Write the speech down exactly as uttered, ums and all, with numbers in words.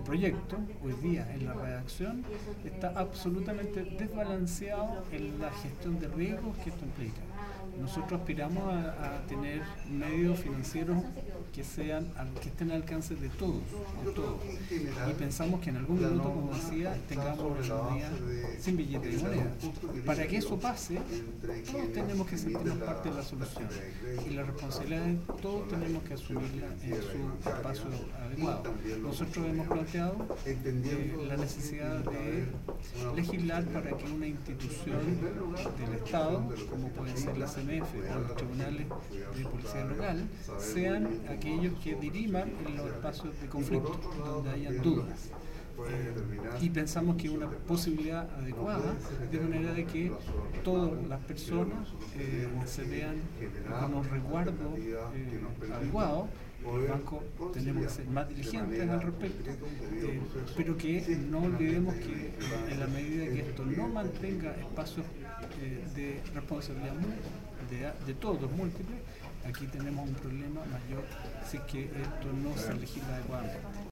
proyecto, hoy día en la redacción, está absolutamente desbalanceado en la gestión de riesgos que esto implica. Nosotros aspiramos a, a tener medios financieros que sean que estén al alcance de todos, de todos. Y pensamos que en algún minuto, como decía, tengamos una economía sin billete de moneda. Para que eso pase, todos tenemos que sentirnos parte de la solución. Y la responsabilidad de todos tenemos que asumirla en su espacio adecuado. Nosotros hemos planteado eh, la necesidad de legislar para que una institución del Estado, como puede ser la C M F o los tribunales de policía local, sean aquellos que diriman en los espacios de conflicto, donde hayan dudas. Eh, y pensamos que es una posibilidad adecuada, de manera de que todas las personas eh, se vean con los resguardos eh, adecuados. Los bancos tenemos que ser más diligentes al respecto, eh, pero que no olvidemos que en la medida que esto no mantenga espacios eh, de responsabilidad de, de todos múltiples, aquí tenemos un problema mayor si es que esto no se legisla adecuadamente.